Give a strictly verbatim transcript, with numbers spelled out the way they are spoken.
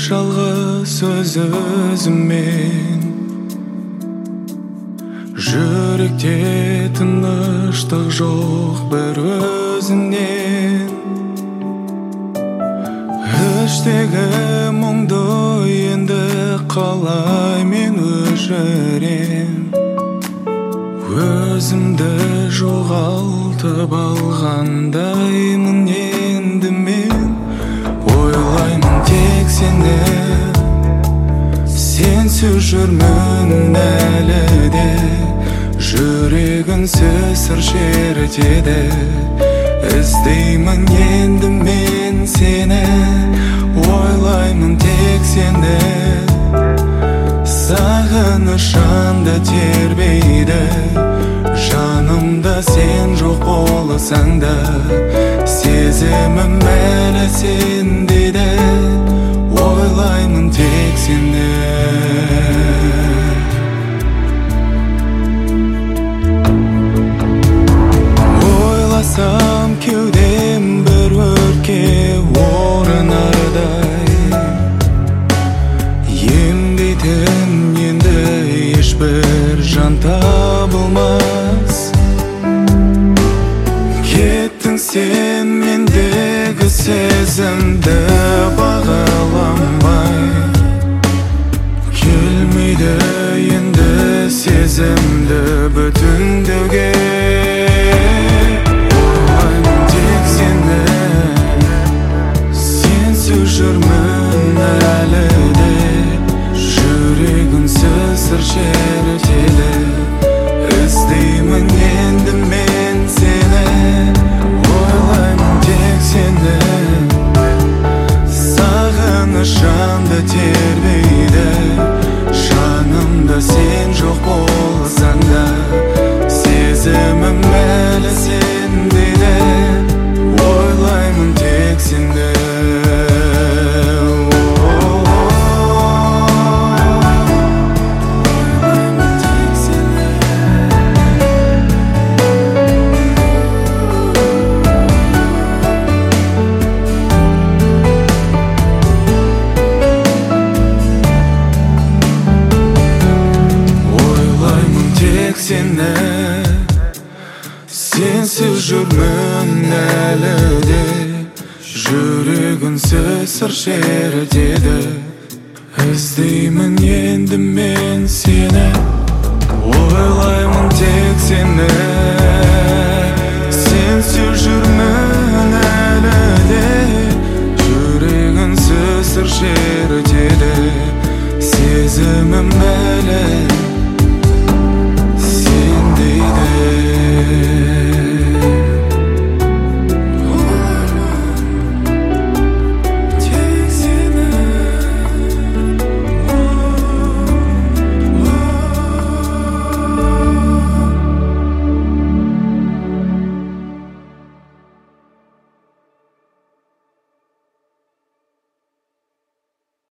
жалғыз сөз өзіммен, жүректе тыныштық жоқ бір өзіңнен. Іштегі мұңды енді қалай мен өшірем, өзімді жоғалтып алғандаймын енді мен. Ойлаймын тек сені, сенсіз жүрмін әлі де, жүрегінсіз сыр шертеді. Іздеймін енді мен сені, ойлаймын тек сені, сағынышымды тербейді. Жанымда сен жоқ болсаң да, сезімім әлі сендейді. Ойлаймын тек сені. Ойласам кеудем бір өртке оранардай, емдейтін енді ешбір жан табылмас. Кеттің сен мендегі сезімді бағаламай, келмейді енді сезімді бүтіндеуге. Ойлаймын тек сені, сенсіз жүрмін әлі де, жүрегімсіз сыр шертеді. Іздеймін енді мен сені, ойлаймын тек сені, сағынышымды тербейді. Жанымда сен жоқ болсаң да, сезімім әлі сендейді. Ойлаймын тек сені. Сені, сенсіз жүрмін әлі де, жүрегінсіз сыр шертеді. Іздеймін енді мен сені, ойлаймын тек сені.